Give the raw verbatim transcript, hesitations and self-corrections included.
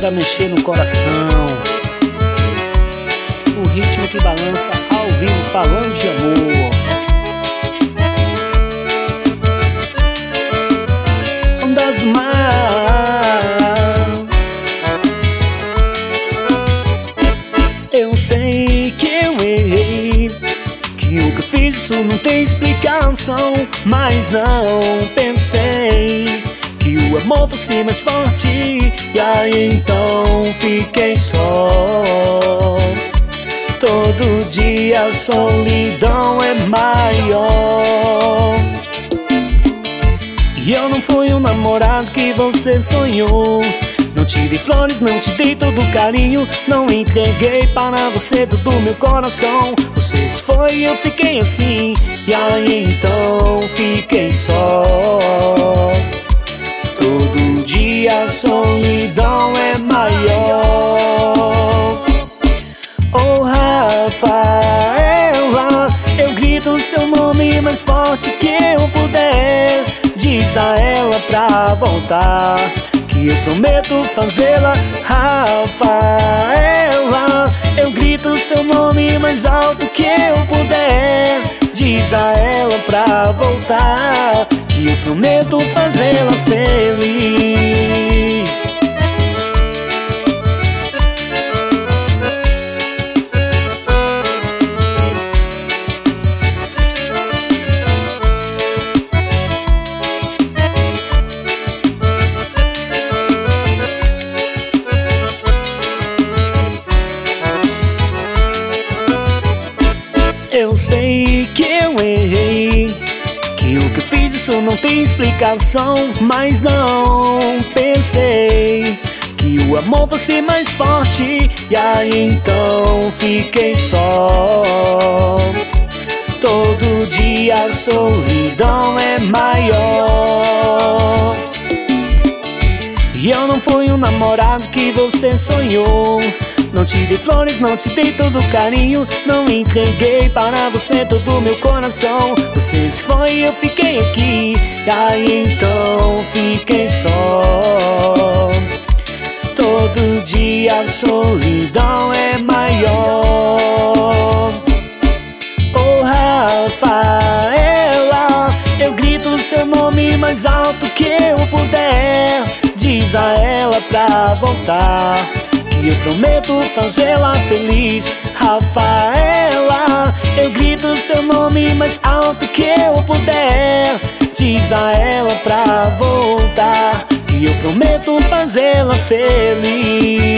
pra mexer no coração. O ritmo que balança ao vivo falando de amor. Ondas do mar. Eu sei que eu errei, que o que eu fiz isso não tem explicação, mas não pensei que o amor fosse mais forte, e aí então fiquei só. Todo dia a solidão é maior. E eu não fui o namorado que você sonhou. Não te dei flores, não te dei todo carinho, não entreguei para você todo meu coração. Você se foi e eu fiquei assim, e aí então fiquei só. Todo dia a solidão é maior. Oh Rafaela, eu grito o seu nome mais forte que eu puder. Diz a ela pra voltar, que eu prometo fazê-la. Rafaela, eu grito o seu nome mais alto que eu puder. Diz a ela pra voltar, que eu prometo fazê-la feliz. Eu sei que eu errei, que o que eu fiz isso não tem explicação, mas não pensei que o amor fosse mais forte, e aí então fiquei só. Todo dia a solidão é maior. E eu não fui o namorado que você sonhou. Não te dei flores, não te dei todo carinho, não entreguei para você todo o meu coração. Você se foi e eu fiquei aqui, e aí então fiquei só. Todo dia a solidão é maior. Oh Rafaela, eu grito o seu nome mais alto que eu puder. Diz a ela pra voltar, que eu prometo fazê-la feliz. Rafaela, eu grito o seu nome mais alto que eu puder. Diz a ela pra voltar, que eu prometo fazê-la feliz.